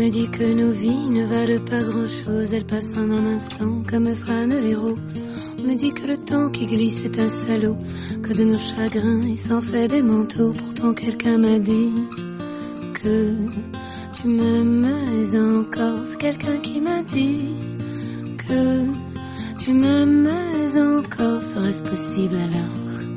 me dit que nos vies ne valent pas grand-chose, elles passent en un instant comme fanent les roses. On me dit que le temps qui glisse est un salaud, que de nos chagrins il s'en fait des manteaux. Pourtant quelqu'un m'a dit que tu m'aimes encore. C'est quelqu'un qui m'a dit que tu m'aimes encore. Serait-ce possible alors?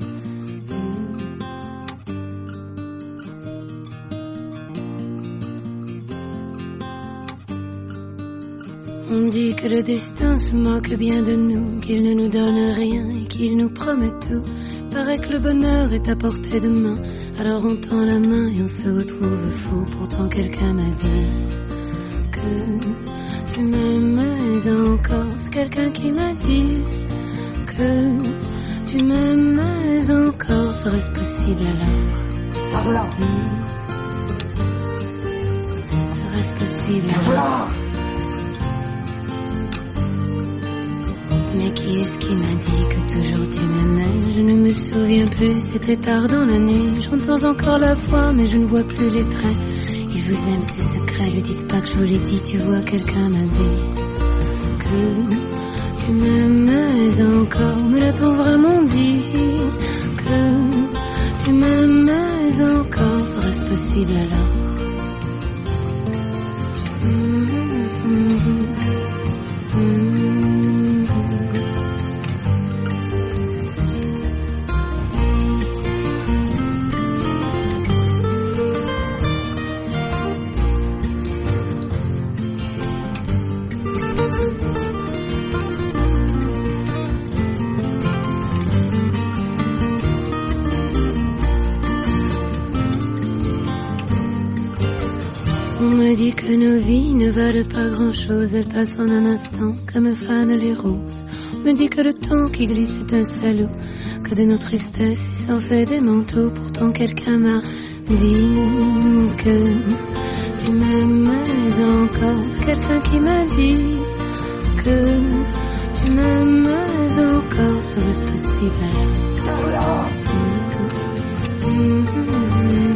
On dit que le destin se moque bien de nous, qu'il ne nous donne rien et qu'il nous promet tout. Paraît que le bonheur est à portée de main, alors on tend la main et on se retrouve fou. Pourtant quelqu'un m'a dit que tu m'aimes encore. C'est quelqu'un qui m'a dit que tu m'aimes encore. Serait-ce possible alors? Ah voilà. Serait-ce possible Ah voilà. Mais qui est-ce qui m'a dit que toujours tu m'aimais? Je ne me souviens plus, c'était tard dans la nuit. J'entends encore la voix, mais je ne vois plus les traits. Il vous aime, c'est secret, lui dites pas que je vous l'ai dit. Tu vois, quelqu'un m'a dit que tu m'aimais encore. Me l'a-t-on vraiment dit que tu m'aimais encore? Serait-ce possible alors? On me dit que nos vies ne valent pas grand-chose, elles passent en un instant comme fanent les roses. On me dit que le temps qui glisse est un salaud, que de nos tristesses il s'en fait des manteaux. Pourtant quelqu'un m'a dit que tu m'aimais encore. C'est quelqu'un qui m'a dit que tu m'aimais encore. Serait-ce possible alors?